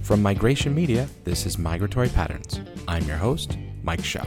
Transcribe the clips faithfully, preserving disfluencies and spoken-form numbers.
From Migration Media, this is Migratory Patterns. I'm your host, Mike Shaw.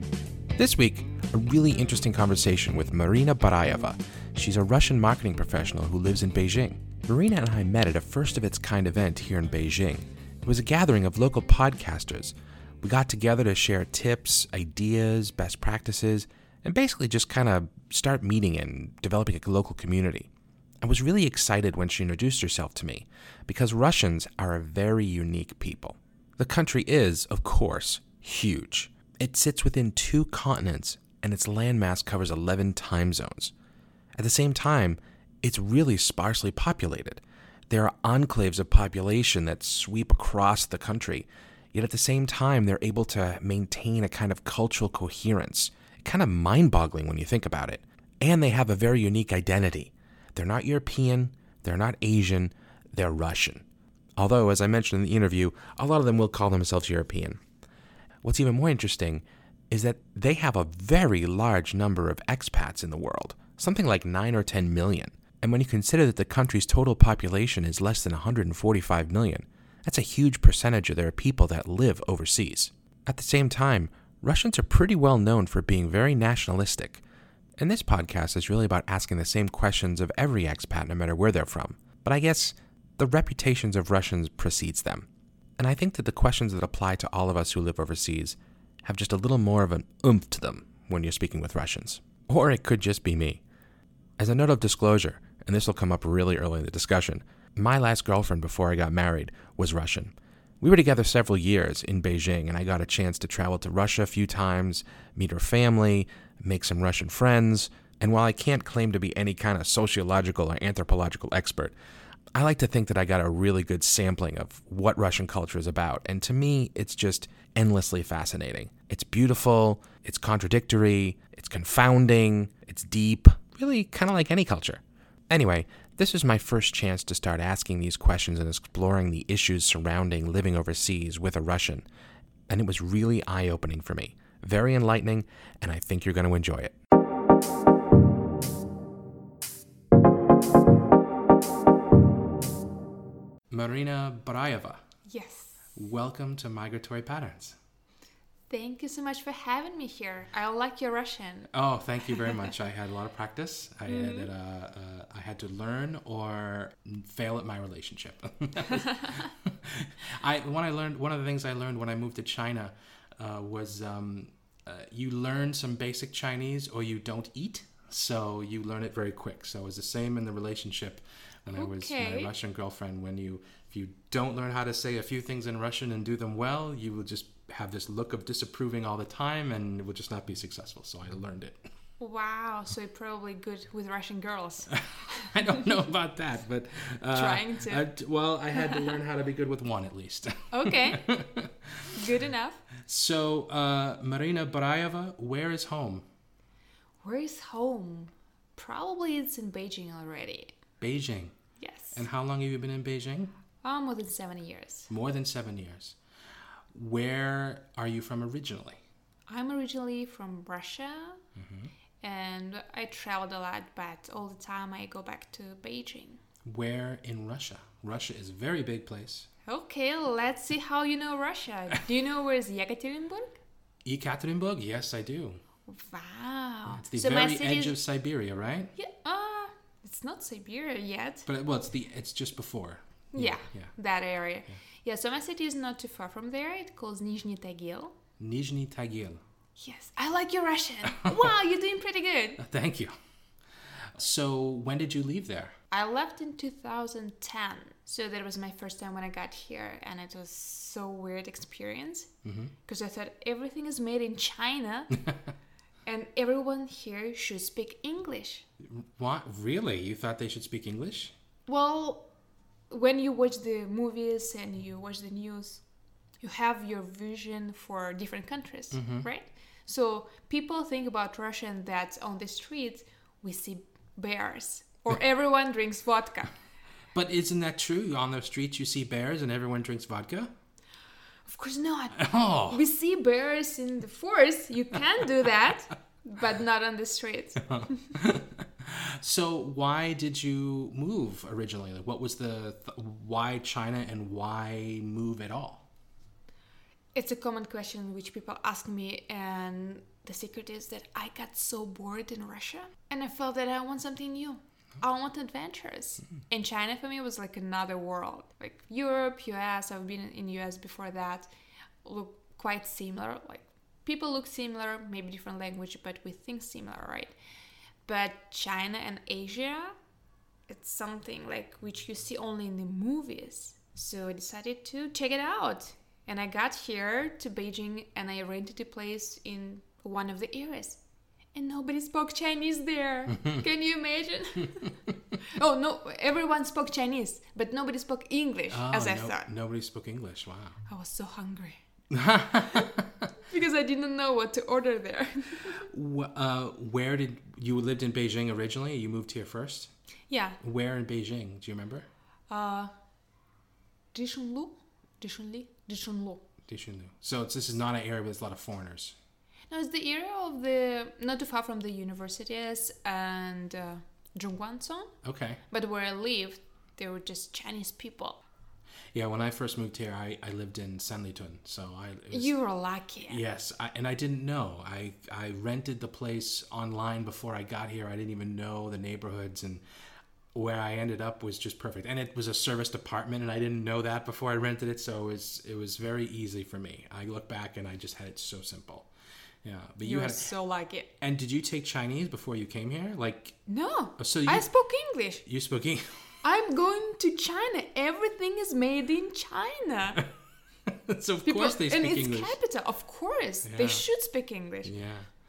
This week, a really interesting conversation with Marina Barayeva. She's a Russian marketing professional who lives in Beijing. Marina and I met at a first-of-its-kind event here in Beijing. It was a gathering of local podcasters. We got together to share tips, ideas, best practices, and basically just kind of start meeting and developing a local community. I was really excited when she introduced herself to me, because Russians are a very unique people. The country is, of course, huge. It sits within two continents, and its landmass covers eleven time zones. At the same time, it's really sparsely populated. There are enclaves of population that sweep across the country, yet at the same time, they're able to maintain a kind of cultural coherence. Kind of mind-boggling when you think about it. And they have a very unique identity. They're not European, they're not Asian, they're Russian. Although, as I mentioned in the interview, a lot of them will call themselves European. What's even more interesting is that they have a very large number of expats in the world, something like nine or ten million. And when you consider that the country's total population is less than one hundred forty-five million, that's a huge percentage of their people that live overseas. At the same time, Russians are pretty well known for being very nationalistic. And this podcast is really about asking the same questions of every expat, no matter where they're from. But I guess the reputations of Russians precedes them. And I think that the questions that apply to all of us who live overseas have just a little more of an oomph to them when you're speaking with Russians. Or it could just be me. As a note of disclosure, and this will come up really early in the discussion, my last girlfriend before I got married was Russian. We were together several years in Beijing, and I got a chance to travel to Russia a few times, meet her family, make some Russian friends, and while I can't claim to be any kind of sociological or anthropological expert, I like to think that I got a really good sampling of what Russian culture is about, and to me, it's just endlessly fascinating. It's beautiful, it's contradictory, it's confounding, it's deep, really kind of like any culture. Anyway, this is my first chance to start asking these questions and exploring the issues surrounding living overseas with a Russian, and it was really eye-opening for me. Very enlightening, and I think you're going to enjoy it. Marina Barayeva. Yes. Welcome to Migratory Patterns. Thank you so much for having me here. I like your Russian. Oh, thank you very much. I had a lot of practice. I mm-hmm. had uh, uh, I had to learn or fail at my relationship. I when I learned one of the things I learned when I moved to China uh, was um, uh, you learn some basic Chinese or you don't eat. So you learn it very quick. So it was the same in the relationship when I was okay. my Russian girlfriend. When you if you don't learn how to say a few things in Russian and do them well, you will just have this look of disapproving all the time and it will just not be successful. So I learned it. Wow, so you're probably good with Russian girls. I don't know about that, but uh, trying to. I, well, I had to learn how to be good with one at least. Okay, good enough. So, uh, Marina Barayeva, where is home? Where is home? Probably it's in Beijing already. Beijing. Yes. And how long have you been in Beijing? Oh, more than seven years. More than seven years. Where are you from originally? I'm originally from Russia. Mm-hmm. And I traveled a lot, but all the time I go back to Beijing. Where in Russia? Russia is a very big place. Okay, let's see how you know Russia. Do you know where is Yekaterinburg? Ekaterinburg? Yes, I do. Wow. It's the so very city edge is... of Siberia, right? Yeah, uh, it's not Siberia yet. But well, it's the it's just before. Yeah, yeah. that area. Yeah. yeah, so my city is not too far from there. It calls Nizhny Tagil. Nizhny Tagil. Yes, I like your Russian. Wow, you're doing pretty good. Thank you. So when did you leave there? I left in two thousand ten. So that was my first time when I got here. And it was so weird experience. Because mm-hmm. I thought everything is made in China. And everyone here should speak English. What? Really? You thought they should speak English? Well, when you watch the movies and you watch the news, you have your vision for different countries, mm-hmm. right? So people think about Russia and that on the streets we see bears or everyone drinks vodka. But isn't that true? On the streets you see bears and everyone drinks vodka? Of course not. Oh. We see bears in the forest. You can do that, but not on the streets. So why did you move originally? Like, what was the th- why China and why move at all? It's a common question which people ask me, and the secret is that I got so bored in Russia and I felt that I want something new. I want adventures. Mm-hmm. And China for me was like another world. Like Europe, U S, I've been in U S before that, look quite similar. Like people look similar, maybe different language, but we think similar, right? But China and Asia, it's something like which you see only in the movies. So I decided to check it out. And I got here to Beijing and I rented a place in one of the areas. And nobody spoke Chinese there. Can you imagine? Oh, no, everyone spoke Chinese, but nobody spoke English, oh, as I no, thought. Nobody spoke English, wow. I was so hungry. Because I didn't know what to order there. uh, where did you lived in Beijing originally? You moved here first? Yeah. Where in Beijing? Do you remember? Uh, Dishunlu? Dishunli? Dishunlu. Dishunlu. So it's, this is not an area where there's a lot of foreigners. No, it's the area of the, not too far from the universities and uh, Zhongguancun. Okay. But where I lived, there were just Chinese people. Yeah, when I first moved here, I, I lived in Sanlitun, so I... It was, you were lucky. Yes, I, and I didn't know. I, I rented the place online before I got here. I didn't even know the neighborhoods, and where I ended up was just perfect. And it was a serviced apartment, and I didn't know that before I rented it, so it was, it was very easy for me. I look back, and I just had it so simple. Yeah, but you, you were had, so lucky. And did you take Chinese before you came here? Like No, so you, I spoke English. You spoke English? I'm going to China. Everything is made in China. So of People, course they speak and it's English. capital. Of course, Yeah. they should speak English. Yeah.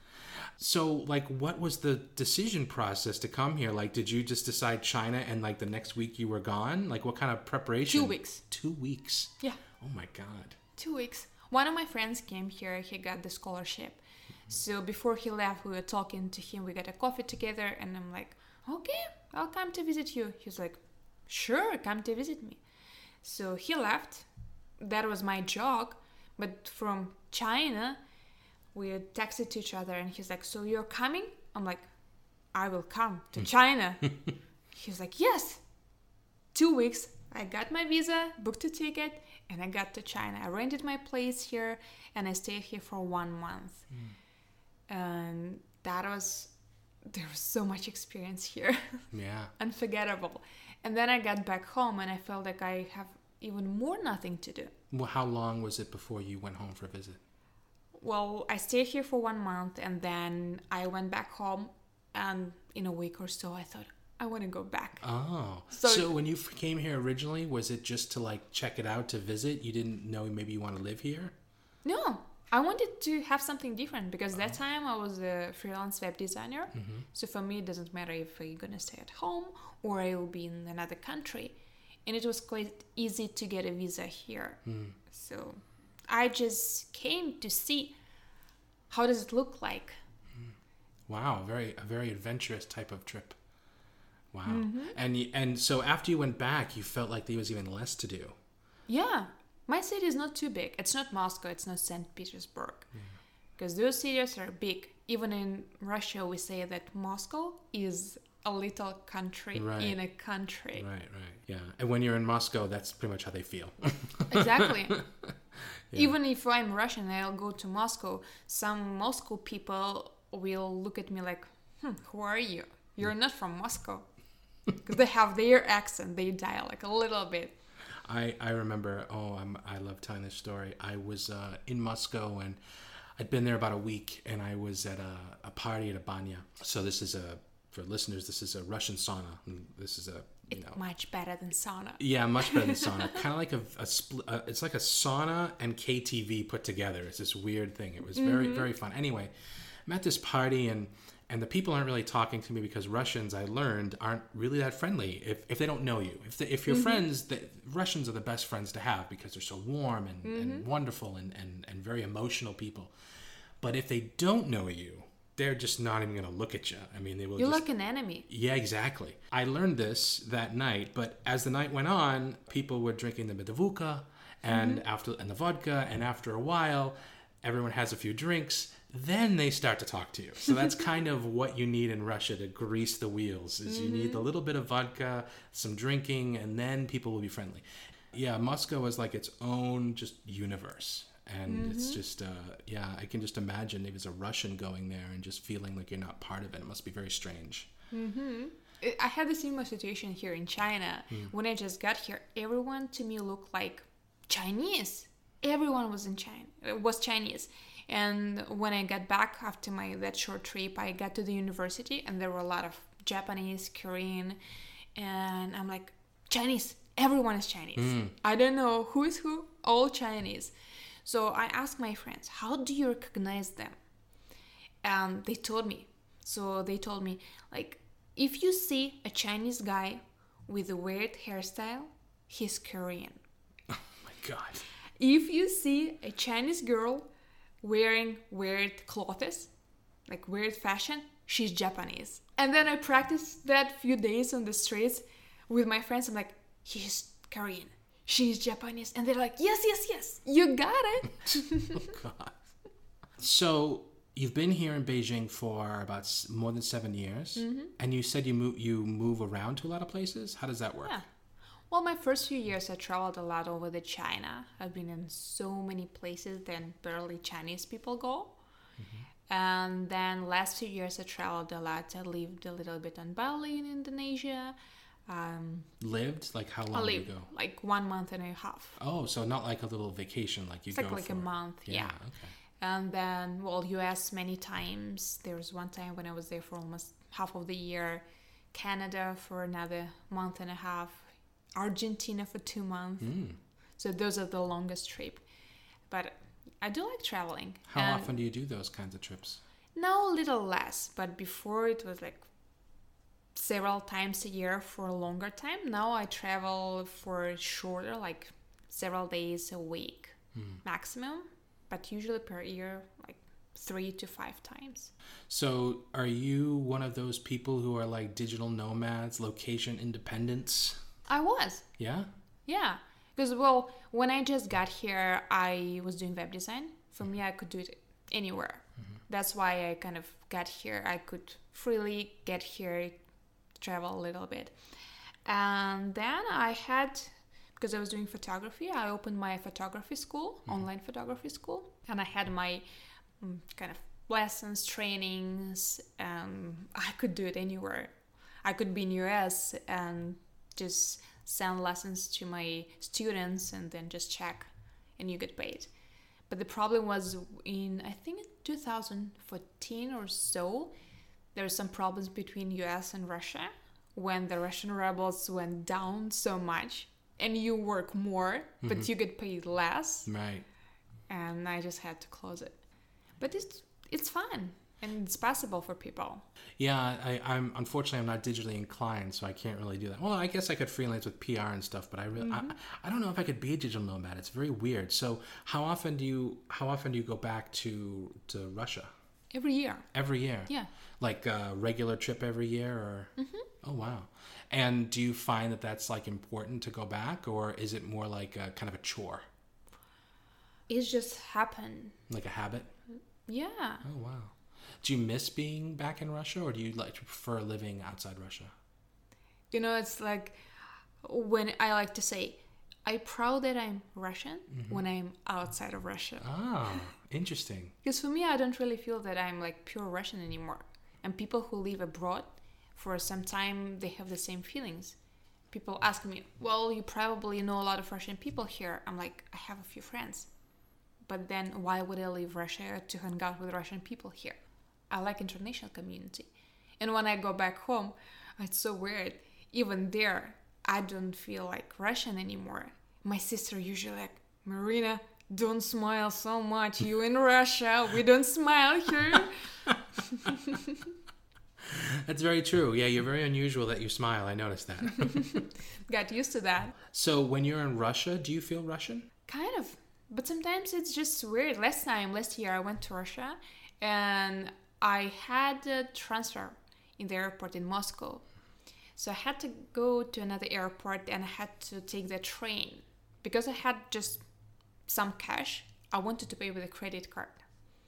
So like, what was the decision process to come here? Like, did you just decide China and like the next week you were gone? Like, what kind of preparation? Two weeks. Two weeks. Yeah. Oh my God. Two weeks. One of my friends came here. He got the scholarship. So before he left, we were talking to him. We got a coffee together, and I'm like, okay, I'll come to visit you. He was like, sure, come to visit me. So he left. That was my jog. But from China, we texted to each other, and he's like, so you're coming? I'm like, I will come to China. He's like, yes. Two weeks. I got my visa, booked a ticket, and I got to China. I rented my place here, and I stayed here for one month. Mm. And that was, there was so much experience here. Yeah. Unforgettable. And then I got back home and I felt like I have even more nothing to do. Well, how long was it before you went home for a visit? Well, I stayed here for one month and then I went back home, and in a week or so I thought, I want to go back. Oh. So, so when you came here originally, was it just to like check it out, to visit? You didn't know maybe you want to live here? No. I wanted to have something different because that time I was a freelance web designer. Mm-hmm. So for me, it doesn't matter if I'm going to stay at home or I will be in another country. And it was quite easy to get a visa here. Mm. So I just came to see how does it look like. Wow, very a very adventurous type of trip. Wow. Mm-hmm. And and so after you went back, you felt like there was even less to do. Yeah. My city is not too big. It's not Moscow. It's not Saint Petersburg. Because yeah. those cities are big. Even in Russia, we say that Moscow is a little country right. in a country. Right, right. Yeah. And when you're in Moscow, that's pretty much how they feel. Exactly. Yeah. Even if I'm Russian and I'll go to Moscow, some Moscow people will look at me like, hmm, who are you? You're not from Moscow. Because they have their accent, their dialect a little bit. I, I remember, oh, I'm, I love telling this story. I was uh, in Moscow and I'd been there about a week, and I was at a, a party at a banya. So this is a, for listeners, this is a Russian sauna. And this is a, you it's know. much better than sauna. Yeah, much better than sauna. Kind of like a, a split, uh, it's like a sauna and K T V put together. It's this weird thing. It was very, mm-hmm. very fun. Anyway, I'm at this party, and And the people aren't really talking to me because Russians, I learned, aren't really that friendly if, if they don't know you. If, they, if you're mm-hmm. friends, the, Russians are the best friends to have because they're so warm and, mm-hmm. and wonderful and, and, and very emotional people. But if they don't know you, they're just not even going to look at you. I mean, they will You're just, like an enemy. Yeah, exactly. I learned this that night, but as the night went on, people were drinking the medavuka and, mm-hmm. after, and the vodka, and after a while, everyone has a few drinks. then they start to talk to you. So that's kind of what you need in Russia to grease the wheels, is mm-hmm. you need a little bit of vodka, some drinking, and then people will be friendly. Yeah, Moscow is like its own just universe. And mm-hmm. it's just, uh, yeah, I can just imagine if it's a Russian going there and just feeling like you're not part of it. It must be very strange. Mm-hmm. I had the similar situation here in China. Mm. When I just got here, everyone to me looked like Chinese. Everyone was in China, was Chinese. And when I got back after my that short trip, I got to the university and there were a lot of Japanese, Korean, and I'm like, Chinese. Everyone is Chinese. Mm. I don't know who is who, all Chinese. So I asked my friends, how do you recognize them? And they told me. So they told me, like, if you see a Chinese guy with a weird hairstyle, he's Korean. Oh my God. If you see a Chinese girl wearing weird clothes, like weird fashion, she's Japanese. And then I practiced that few days on the streets with my friends. I'm like, he's Korean. She's Japanese. And they're like, yes, yes, yes, you got it. Oh, God. So you've been here in Beijing for about more than seven years. Mm-hmm. And you said you move, you move around to a lot of places. How does that work? Yeah. Well, my first few years, I traveled a lot over the China. I've been in so many places that barely Chinese people go. Mm-hmm. And then last few years, I traveled a lot. I lived a little bit on Bali in Indonesia. Um, lived? Like how long I lived, did you go? Like one month and a half. Oh, so not like a little vacation like you it's go like, like for. a month, yeah. yeah. Okay. And then, well, U S many times. There was one time when I was there for almost half of the year. Canada for another month and a half. Argentina for two months. Mm. So those are the longest trip. But I do like traveling. How and often do you do those kinds of trips? Now a little less, but before it was like several times a year for a longer time. Now I travel for shorter, like several days a week mm. maximum, but usually per year, like three to five times. So are you one of those people who are like digital nomads, location independents? I was. Yeah? Yeah. Because, well, when I just got here, I was doing web design. For me, I could do it anywhere. Mm-hmm. That's why I kind of got here. I could freely get here, travel a little bit. And then I had, because I was doing photography, I opened my photography school, mm-hmm. online photography school. And I had my um, kind of lessons, trainings. Um, I could do it anywhere. I could be in U S and just send lessons to my students and then just check and you get paid. But the problem was in, I think two thousand fourteen or so, there were some problems between U S and Russia when the Russian rebels went down so much and you work more, mm-hmm. but you get paid less. Right. And I just had to close it. But it's it's fun. And it's possible for people. Yeah, I, I'm unfortunately I'm not digitally inclined, so I can't really do that. Well, I guess I could freelance with P R and stuff, but I really mm-hmm. I, I don't know if I could be a digital nomad. It's very weird. So how often do you how often do you go back to to Russia? Every year. Every year. Yeah. Like a regular trip every year, or mm-hmm. Oh wow. And do you find that that's like important to go back, or is it more like a kind of a chore? It's just happened. Like a habit? Yeah. Oh wow. Do you miss being back in Russia, or do you like to prefer living outside Russia? You know, it's like when I like to say, I'm proud that I'm Russian mm-hmm. when I'm outside of Russia. Ah, interesting. Because for me, I don't really feel that I'm like pure Russian anymore. And people who live abroad for some time, they have the same feelings. People ask me, well, you probably know a lot of Russian people here. I'm like, I have a few friends. But then why would I leave Russia to hang out with Russian people here? I like international community. And when I go back home, it's so weird. Even there, I don't feel like Russian anymore. My sister usually like, Marina, don't smile so much. You in Russia, we don't smile here. That's very true. Yeah, you're very unusual that you smile. I noticed that. Got used to that. So when you're in Russia, do you feel Russian? Kind of. But sometimes it's just weird. Last time, last year, I went to Russia and I had a transfer in the airport in Moscow. So I had to go to another airport and I had to take the train. Because I had just some cash, I wanted to pay with a credit card.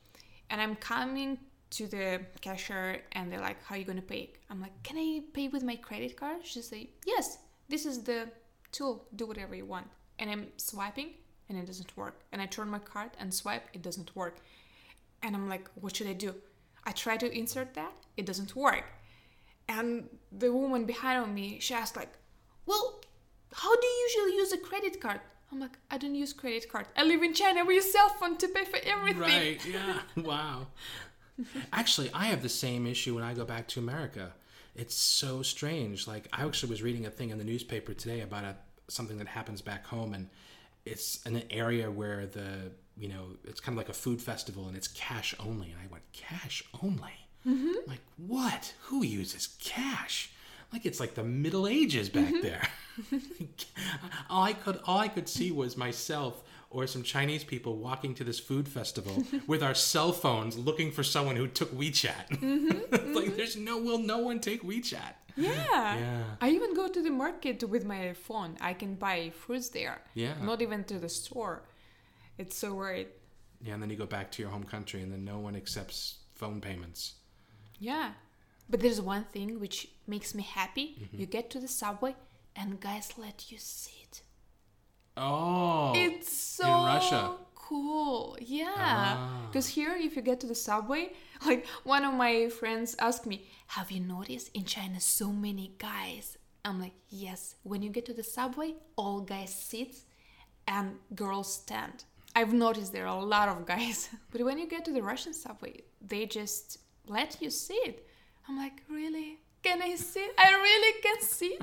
And I'm coming to the cashier and they're like, how are you going to pay? I'm like, can I pay with my credit card? She say, yes, this is the tool. Do whatever you want. And I'm swiping and it doesn't work. And I turn my card and swipe, it doesn't work. And I'm like, what should I do? I try to insert that, it doesn't work. And the woman behind me, she asked like, well, how do you usually use a credit card? I'm like, I don't use credit card. I live in China. We use cell phone to pay for everything. Right, yeah, wow. Actually, I have the same issue when I go back to America. It's so strange. Like, I actually was reading a thing in the newspaper today about a, something that happens back home, and it's in an area where the, you know, it's kind of like a food festival, and it's cash only. And I went, cash only? Mm-hmm. Like, what? Who uses cash? Like, it's like the Middle Ages back mm-hmm. there. all I could all I could see was myself or some Chinese people walking to this food festival with our cell phones looking for someone who took WeChat. Mm-hmm. Like, there's no, will no one take WeChat? Yeah. Yeah. I even go to the market with my phone. I can buy fruits there. Yeah. Not even to the store. It's so weird. Yeah, and then you go back to your home country and then no one accepts phone payments. Yeah. But there's one thing which makes me happy. Mm-hmm. You get to the subway and guys let you sit. Oh. It's so in Russia. Cool. Yeah. Because ah. here, if you get to the subway, like one of my friends asked me, have you noticed in China so many guys? I'm like, yes. When you get to the subway, all guys sit and girls stand. I've noticed there are a lot of guys. But when you get to the Russian subway, they just let you sit. I'm like, really? Can I sit? I really can sit?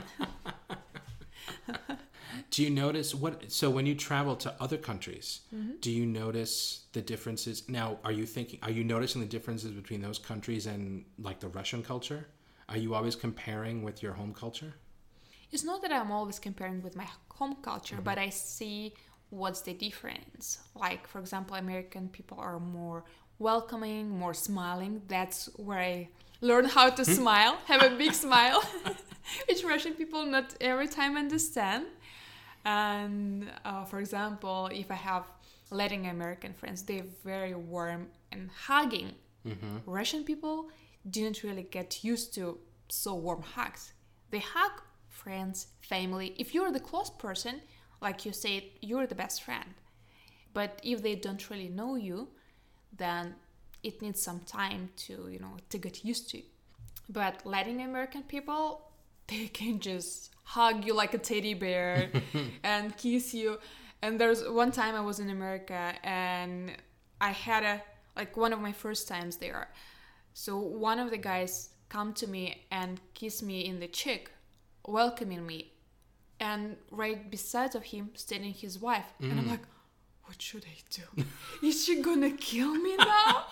Do you notice what, so when you travel to other countries, mm-hmm. do you notice the differences? Now, are you thinking, are you noticing the differences between those countries and like the Russian culture? Are you always comparing with your home culture? It's not that I'm always comparing with my home culture, mm-hmm. but I see what's the difference. Like, for example, American people are more welcoming, more smiling. That's where I learn how to smile, have a big smile, which Russian people not every time understand. And uh, for example, if I have Latin American friends, they're very warm and hugging. Mm-hmm. Russian people didn't really get used to so warm hugs. They hug friends, family. If you're the close person, like you said, you're the best friend. But if they don't really know you, then it needs some time to, you know, to get used to. But Latin American people, they can just hug you like a teddy bear and kiss you. And there's one time I was in America and I had a, like one of my first times there. So one of the guys come to me and kiss me in the cheek, welcoming me. And right beside of him, standing his wife. Mm. And I'm like, what should I do? Is she gonna kill me now?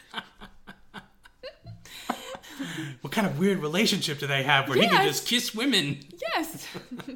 What kind of weird relationship do they have where yes. he can just kiss women? Yes.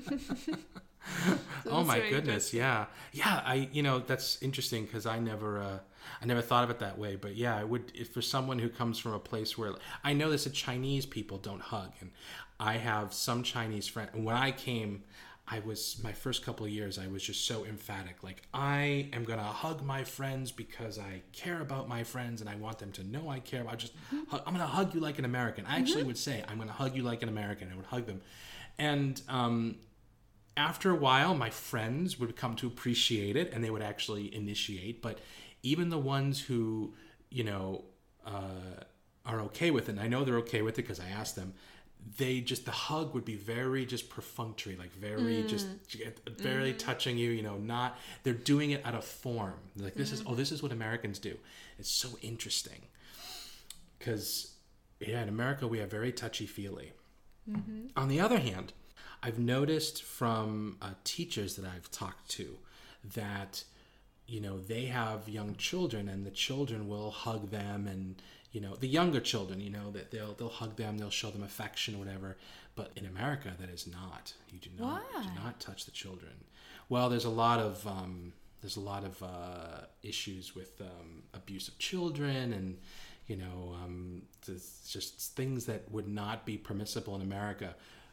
Oh my goodness, yeah. Yeah, I you know, that's interesting because I never uh, I never thought of it that way, but yeah, I would if for someone who comes from a place where I know that Chinese people don't hug, and I have some Chinese friends. When I came, I was, my first couple of years, I was just so emphatic. Like, I am going to hug my friends because I care about my friends and I want them to know I care about just, mm-hmm. I'm going to hug you like an American. I actually mm-hmm. would say, I'm going to hug you like an American. I would hug them. And um, after a while, my friends would come to appreciate it and they would actually initiate. But even the ones who, you know, uh, are okay with it, and I know they're okay with it because I asked them, they just, the hug would be very just perfunctory, like very mm. just very mm. touching you, you know, not, they're doing it out of form. Like this mm. is, oh, this is what Americans do. It's so interesting because, yeah, in America, we have very touchy-feely. Mm-hmm. On the other hand, I've noticed from uh, teachers that I've talked to that, you know, they have young children and the children will hug them, and you know, the younger children, you know, that they'll they'll hug them, they'll show them affection or whatever. But in America, that is not. You do not you do not touch the children. Well, there's a lot of um, there's a lot of uh, issues with um, abuse of children, and you know, um, just things that would not be permissible in America.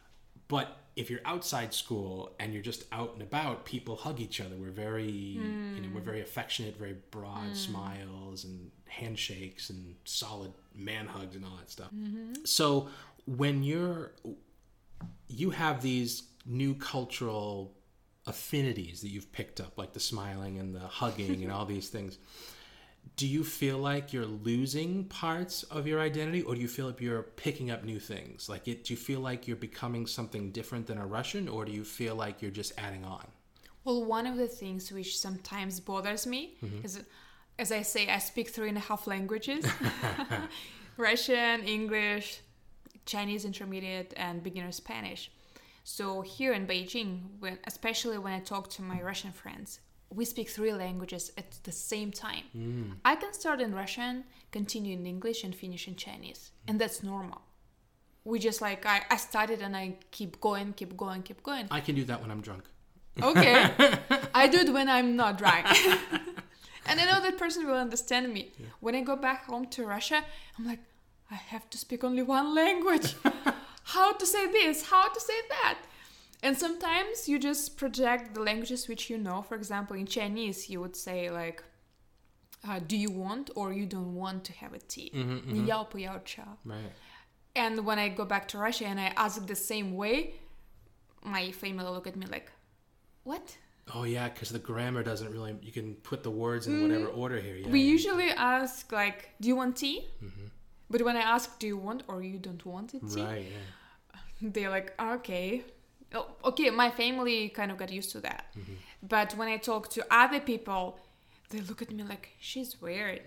But if you're outside school and you're just out and about, people hug each other. We're very, mm. you know, we're very affectionate, very broad mm. smiles and handshakes and solid man hugs and all that stuff. Mm-hmm. So when you're, you have these new cultural affinities that you've picked up, like the smiling and the hugging and all these things. Do you feel like you're losing parts of your identity, or do you feel like you're picking up new things? Like, it, do you feel like you're becoming something different than a Russian, or do you feel like you're just adding on? Well, one of the things which sometimes bothers me mm-hmm. is, as I say, I speak three and a half languages. Russian, English, Chinese intermediate, and beginner Spanish. So here in Beijing, when, especially when I talk to my Russian friends, we speak three languages at the same time. Mm. I can start in Russian, continue in English, and finish in Chinese. And that's normal. We just like, I, I started and I keep going, keep going, keep going. I can do that when I'm drunk. Okay. I do it when I'm not drunk. And I know that person will understand me. Yeah. When I go back home to Russia, I'm like, I have to speak only one language. How to say this? How to say that? And sometimes you just project the languages which you know. For example, in Chinese, you would say like, uh, do you want or you don't want to have a tea? Mm-hmm, mm-hmm. 你要不要茶? Right. And when I go back to Russia and I ask the same way, my family look at me like, what? Oh, yeah, because the grammar doesn't really... You can put the words in mm-hmm. whatever order here. Yeah, we yeah. usually ask like, do you want tea? Mm-hmm. But when I ask, do you want or you don't want a tea? Right, yeah. They're like, okay. Oh, okay, my family kind of got used to that. Mm-hmm. But when I talk to other people, they look at me like, she's weird.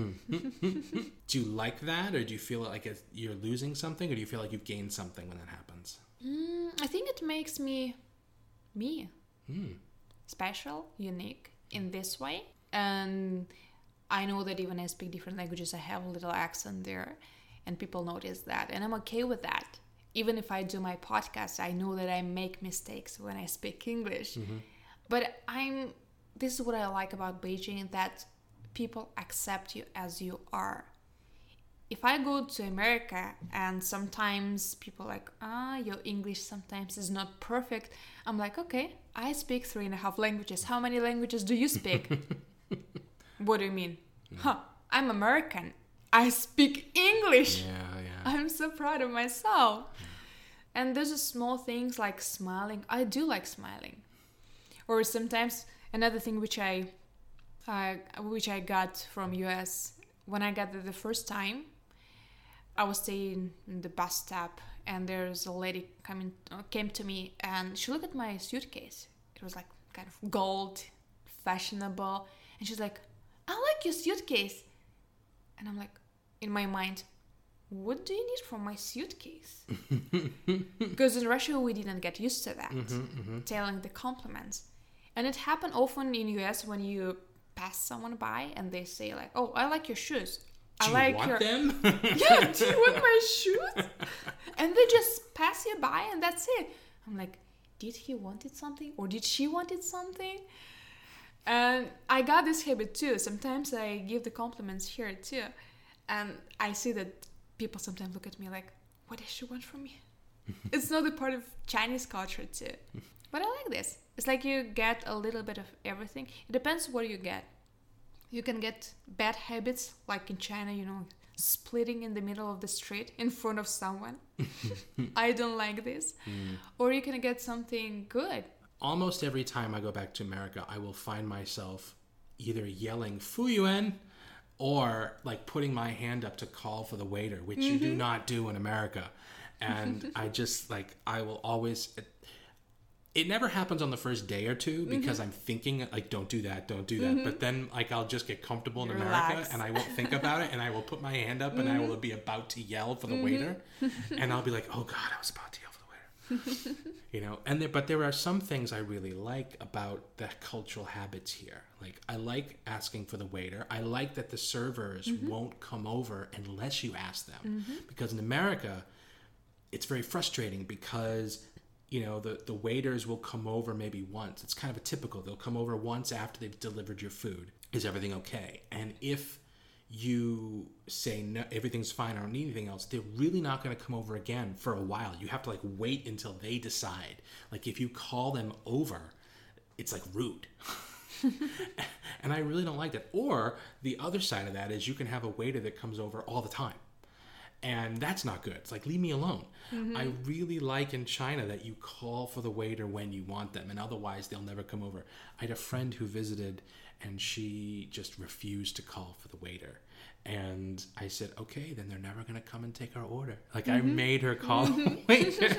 Do you like that? Or do you feel like it's, you're losing something? Or do you feel like you've gained something when that happens? Mm, I think it makes me me. Mm. Special, unique in this way. And I know that even I speak different languages, I have a little accent there. And people notice that. And I'm okay with that. Even if I do my podcast, I know that I make mistakes when I speak English. Mm-hmm. But I'm. This is what I like about Beijing, that people accept you as you are. If I go to America and sometimes people are like, ah, your English sometimes is not perfect. I'm like, okay, I speak three and a half languages. How many languages do you speak? What do you mean? Yeah. Huh, I'm American. I speak English. Yeah, yeah. I'm so proud of myself. Yeah. And there's just small things like smiling. I do like smiling. Or sometimes another thing which I uh, which I got from U S, when I got there the first time, I was staying in the bus stop and there's a lady coming uh, came to me and she looked at my suitcase. It was like kind of gold, fashionable. And she's like, I like your suitcase. And I'm like, in my mind, what do you need from my suitcase? Because in Russia, we didn't get used to that, mm-hmm, mm-hmm. telling the compliments. And it happened often in U S when you pass someone by and they say like, oh, I like your shoes. Do I you like want your... them? Yeah, do you want my shoes? And they just pass you by and that's it. I'm like, did he wanted something? Or did she wanted something? And I got this habit too. Sometimes I give the compliments here too. And I see that people sometimes look at me like, what does she want from me? It's not a part of Chinese culture too. But I like this. It's like you get a little bit of everything. It depends what you get. You can get bad habits, like in China, you know, splitting in the middle of the street in front of someone. I don't like this. Mm. Or you can get something good. Almost every time I go back to America, I will find myself either yelling "Fu Yuan" or like putting my hand up to call for the waiter, which mm-hmm. you do not do in America. And I just like, I will always... It, it never happens on the first day or two because mm-hmm. I'm thinking like, don't do that, don't do that. Mm-hmm. But then like, I'll just get comfortable in America Relax. And I won't think about it. And I will put my hand up mm-hmm. and I will be about to yell for the mm-hmm. waiter. And I'll be like, oh God, I was about to yell for the waiter. You know, and there, but there are some things I really like about the cultural habits here. Like I like asking for the waiter. I like that the servers mm-hmm. won't come over unless you ask them. Mm-hmm. Because in America, it's very frustrating because, you know, the, the waiters will come over maybe once. It's kind of a typical. They'll come over once after they've delivered your food. Is everything okay? And if you say no, everything's fine, I don't need anything else, they're really not going to come over again for a while. You have to like wait until they decide. Like if you call them over, it's like rude. And I really don't like that. Or the other side of that is you can have a waiter that comes over all the time. And that's not good. It's like, leave me alone. Mm-hmm. I really like in China that you call for the waiter when you want them, and otherwise they'll never come over. I had a friend who visited, and she just refused to call for the waiter. And I said, okay, then they're never going to come and take our order. Like, mm-hmm. I made her call mm-hmm. the waiter.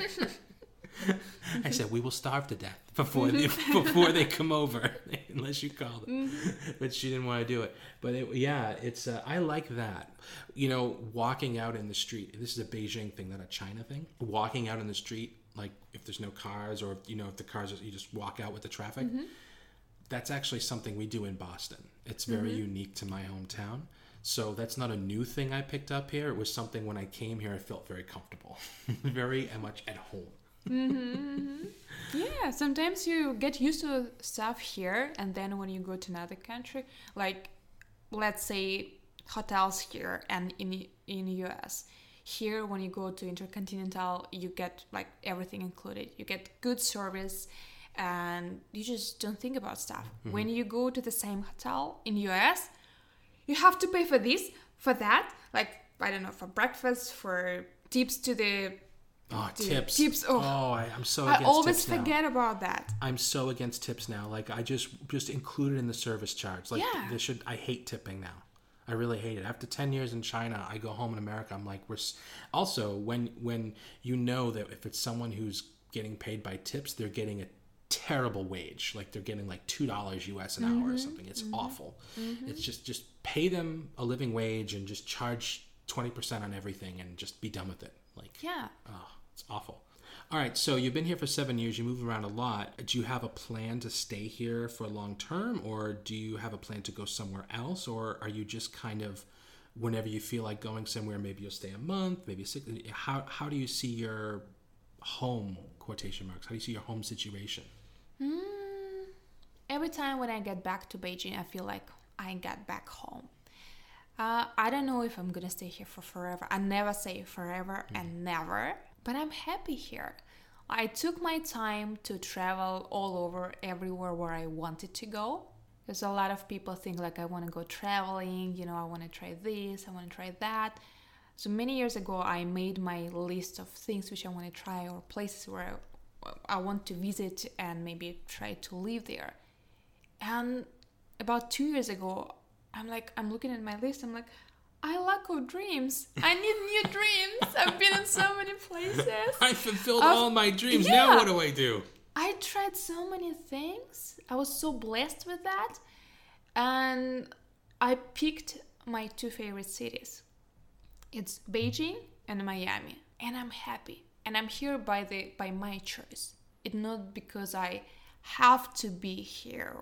I said, we will starve to death before they, before they come over, unless you call them. Mm-hmm. But she didn't want to do it. But it, yeah, it's uh, I like that. You know, walking out in the street. This is a Beijing thing, not a China thing. Walking out in the street, like if there's no cars, or you know, if the cars are, you just walk out with the traffic. Mm-hmm. That's actually something we do in Boston. It's very mm-hmm. unique to my hometown. So that's not a new thing I picked up here. It was something when I came here, I felt very comfortable, very much at home. mm-hmm, mm-hmm. Yeah, sometimes you get used to stuff here, and then when you go to another country, like let's say hotels here and in in U S, here when you go to Intercontinental, you get like everything included. You get good service, and you just don't think about stuff. Mm-hmm. When you go to the same hotel in U S, you have to pay for this, for that, like I don't know, for breakfast, for tips to the Oh, tips. Tips. Oh, oh I, I'm so against I always tips forget now. about that. I'm so against tips now. Like, I just just include it in the service charge. Like, yeah. they should. I hate tipping now. I really hate it. After ten years in China, I go home in America. I'm like, we're. Also, when when you know that if it's someone who's getting paid by tips, they're getting a terrible wage. Like, they're getting like two dollars U S an mm-hmm. hour or something. It's mm-hmm. awful. Mm-hmm. It's just just pay them a living wage and just charge twenty percent on everything and just be done with it. Like, yeah. Oh. It's awful. All right, so you've been here for seven years. You move around a lot. Do you have a plan to stay here for long term, or do you have a plan to go somewhere else, or are you just kind of, whenever you feel like going somewhere, maybe you'll stay a month, maybe six? How how do you see your home, quotation marks? How do you see your home situation? Mm, every time when I get back to Beijing, I feel like I got back home. Uh, I don't know if I'm gonna stay here for forever. I never say forever mm. and never. But I'm happy here. I took my time to travel all over, everywhere where I wanted to go. Because a lot of people think like, I want to go traveling, you know, I want to try this, I want to try that. So many years ago, I made my list of things which I want to try, or places where I, I want to visit and maybe try to live there. And about two years ago, I'm like, I'm looking at my list, I'm like, I lack of dreams. I need new dreams. I've been in so many places. I fulfilled I've, all my dreams. Yeah. Now what do I do? I tried so many things. I was so blessed with that. And I picked my two favorite cities. It's Beijing and Miami. And I'm happy. And I'm here by the by my choice. It's not because I have to be here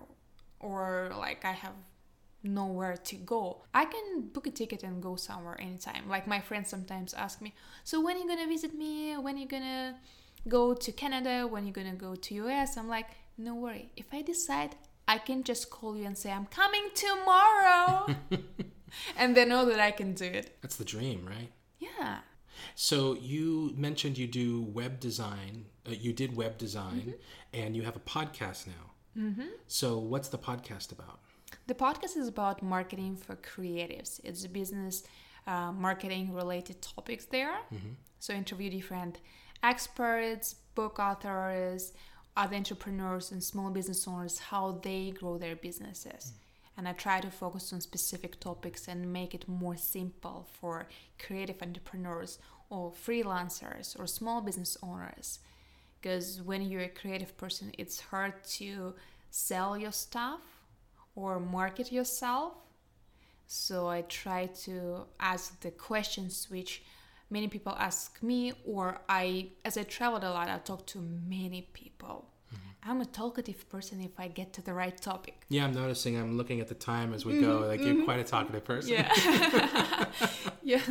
or like I have nowhere to go. I can book a ticket and go somewhere anytime. Like my friends sometimes ask me, so when are you gonna visit me? When are you gonna go to Canada? When are you gonna go to U S? I'm like, no worry. If I decide, I can just call you and say, I'm coming tomorrow. And they know that I can do it. That's the dream, right? Yeah. So you mentioned you do web design. Uh, you did web design, mm-hmm. and you have a podcast now. Mm-hmm. So what's the podcast about? The podcast is about marketing for creatives. It's business uh, marketing related topics there. Mm-hmm. So interview different experts, book authors, other entrepreneurs and small business owners, how they grow their businesses. Mm. And I try to focus on specific topics and make it more simple for creative entrepreneurs or freelancers or small business owners. Because when you're a creative person, it's hard to sell your stuff or market yourself. So I try to ask the questions which many people ask me, or I, as I traveled a lot, I talk to many people. Mm-hmm. I'm a talkative person if I get to the right topic. Yeah, I'm noticing. I'm looking at the time as we mm-hmm. go. Like, you're mm-hmm. quite a talkative person. Yeah. Yeah.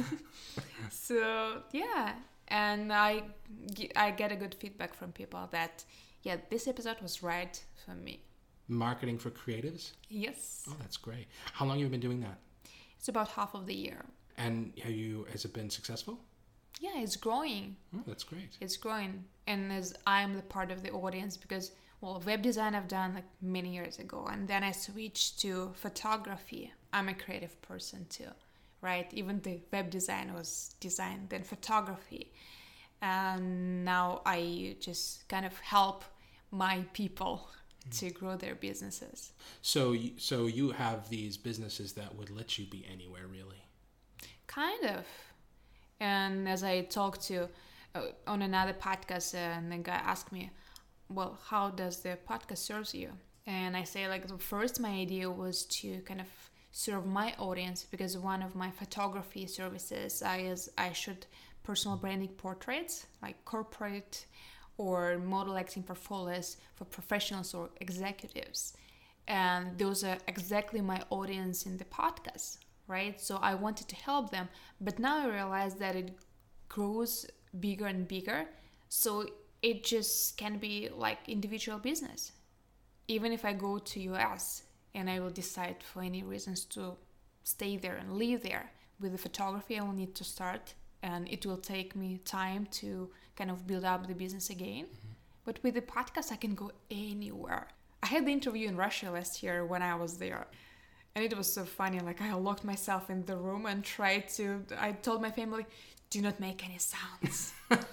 So, yeah. And I, I get a good feedback from people that, yeah, this episode was right for me. Marketing for creatives? Yes. Oh, that's great. How long have you been doing that? It's about half of the year. And have you, has it been successful? Yeah, it's growing. Oh, that's great. It's growing. And as I'm the part of the audience, because, well, web design I've done like many years ago. And then I switched to photography. I'm a creative person too, right? Even the web design was designed, then photography. And now I just kind of help my people mm. to grow their businesses. So, so you have these businesses that would let you be anywhere, really? Kind of. And as I talked to uh, on another podcast, uh, and the guy asked me, well, how does the podcast serve you? And I say, like, the first, my idea was to kind of serve my audience, because one of my photography services I is I shoot personal branding portraits, like corporate or model acting portfolios for professionals or executives. And those are exactly my audience in the podcast. Right? So I wanted to help them, but now I realize that it grows bigger and bigger. So it just can be like individual business. Even if I go to U S and I will decide for any reasons to stay there and live there, with the photography I will need to start, and it will take me time to kind of build up the business again. Mm-hmm. But with the podcast, I can go anywhere. I had the interview in Russia last year when I was there. And it was so funny, like I locked myself in the room and tried to, I told my family, do not make any sounds.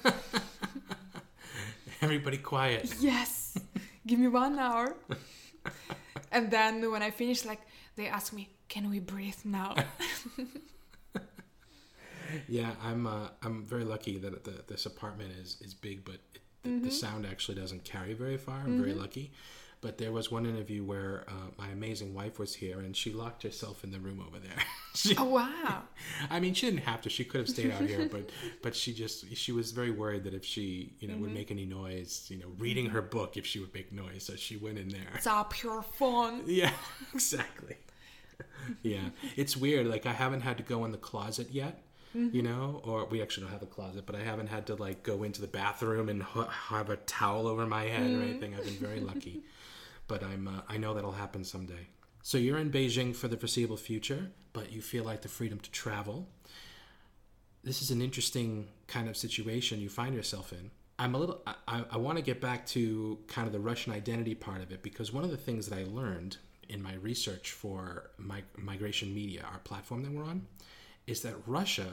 Everybody quiet. Yes, give me one hour. And then when I finished, like they asked me, can we breathe now? Yeah, I'm uh, I'm very lucky that the, this apartment is, is big, but it, the, mm-hmm. the sound actually doesn't carry very far. I'm mm-hmm. very lucky. But there was one interview where uh, my amazing wife was here, and she locked herself in the room over there. she, oh, wow. I mean, she didn't have to. She could have stayed out here, but but she just, she was very worried that if she, you know, mm-hmm. would make any noise, you know, reading her book, if she would make noise. So she went in there. Stop your phone. Yeah, exactly. Yeah. It's weird. Like, I haven't had to go in the closet yet. Mm-hmm. You know, or we actually don't have a closet, but I haven't had to like go into the bathroom and h- have a towel over my head mm-hmm. or anything. I've been very lucky, but I'm uh, I know that'll happen someday. So you're in Beijing for the foreseeable future, but you feel like the freedom to travel. This is an interesting kind of situation you find yourself in. I'm a little. I, I want to get back to kind of the Russian identity part of it, because one of the things that I learned in my research for my, Migration Media, our platform that we're on, is that Russia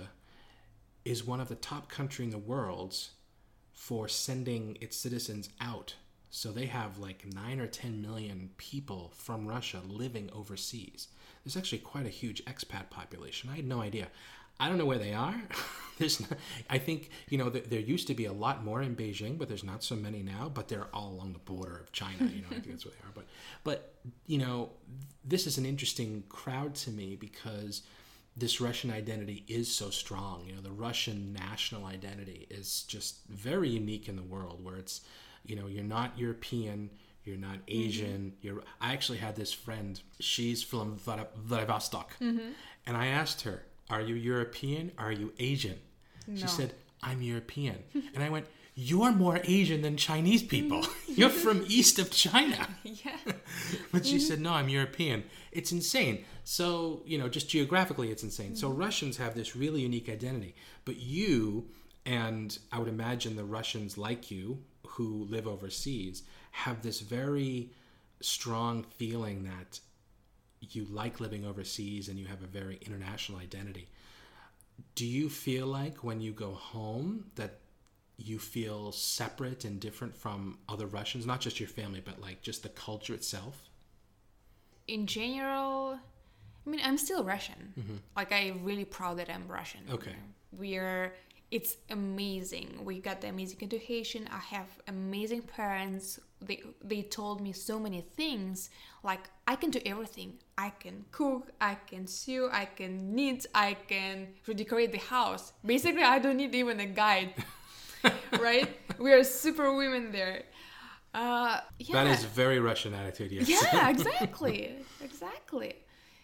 is one of the top countries in the world for sending its citizens out. So they have like nine or ten million people from Russia living overseas. There's actually quite a huge expat population. I had no idea. I don't know where they are. There's, not, I think, you know, there, there used to be a lot more in Beijing, but there's not so many now. But they're all along the border of China. You know, I think that's where they are. But, but you know, this is an interesting crowd to me, because this Russian identity is so strong. You know, the Russian national identity is just very unique in the world, where it's, you know, you're not European, you're not Asian. Mm-hmm. You're. I actually had this friend. She's from Vladivostok, mm-hmm. and I asked her, "Are you European? Are you Asian?" No. She said, "I'm European," and I went, "You're more Asian than Chinese people. You're from east of China." Yeah. But she mm-hmm. said, "No, I'm European." It's insane. So, you know, just geographically, it's insane. Mm-hmm. So Russians have this really unique identity. But you, and I would imagine the Russians like you who live overseas, have this very strong feeling that you like living overseas and you have a very international identity. Do you feel like when you go home that you feel separate and different from other Russians, not just your family, but like just the culture itself? In general, I mean, I'm still Russian. Mm-hmm. Like, I'm really proud that I'm Russian. Okay. We're, it's amazing. We got the amazing education. I have amazing parents. They they told me so many things. Like, I can do everything. I can cook, I can sew, I can knit, I can redecorate the house. Basically, I don't need even a guide. Right? We are super women there. Uh, yeah. That is a very Russian attitude, yes. Yeah, exactly. Exactly.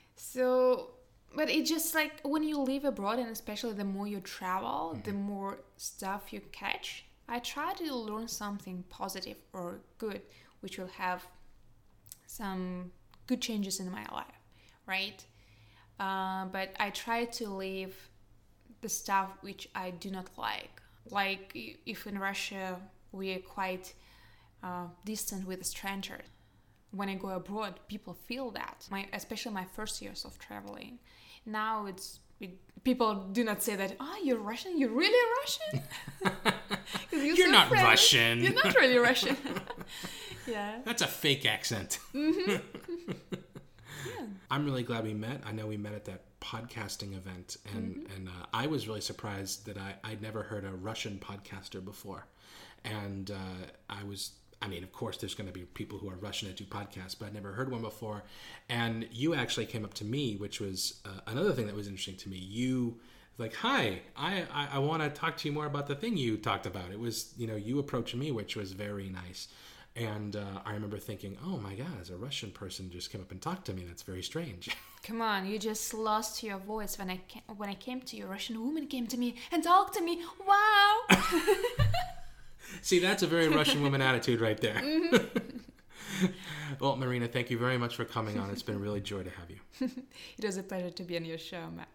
So, but it's just like when you live abroad, and especially the more you travel, mm-hmm. the more stuff you catch. I try to learn something positive or good, which will have some good changes in my life, right? Uh, but I try to leave the stuff which I do not like. Like if in Russia we are quite uh, distant with strangers. When I go abroad, people feel that. My, especially my first years of traveling. Now it's it, people do not say that. Oh, you're Russian. You're really Russian. you're you're so not friendly. Russian. You're not really Russian. Yeah. That's a fake accent. Mm-hmm. Yeah. I'm really glad we met. I know we met at that podcasting event, and mm-hmm. and uh, I was really surprised that I I'd never heard a Russian podcaster before, and uh, I was. I mean, of course, there's going to be people who are Russian that do podcasts, but I'd never heard one before. And you actually came up to me, which was uh, another thing that was interesting to me. You like, hi, I I, I want to talk to you more about the thing you talked about. It was, you know, you approached me, which was very nice. And uh, I remember thinking, oh my God, as a Russian person just came up and talked to me. That's very strange. Come on, you just lost your voice when I came, when I came to you. A Russian woman came to me and talked to me. Wow. See, that's a very Russian woman attitude right there. Mm-hmm. Well, Marina, thank you very much for coming on. It's been really a joy to have you. It was a pleasure to be on your show, Matt.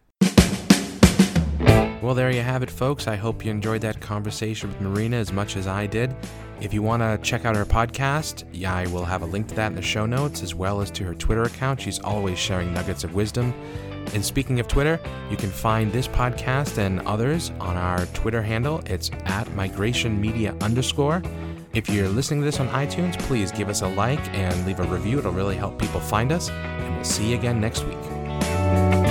Well, there you have it, folks. I hope you enjoyed that conversation with Marina as much as I did. If you want to check out her podcast, yeah, I will have a link to that in the show notes, as well as to her Twitter account. She's always sharing nuggets of wisdom. And speaking of Twitter, you can find this podcast and others on our Twitter handle. It's at migrationmedia underscore. If you're listening to this on iTunes, please give us a like and leave a review. It'll really help people find us. And we'll see you again next week.